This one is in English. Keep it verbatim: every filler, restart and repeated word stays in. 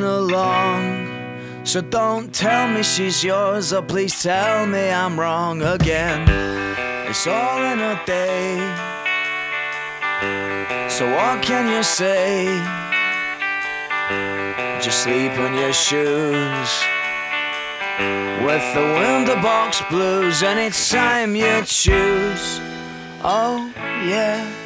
coming along. So don't tell me she's yours, or please tell me I'm wrong again. It's all in a day, so what can you say? Just sleep on your shoes with the window box blues, and it's time you choose. Oh yeah.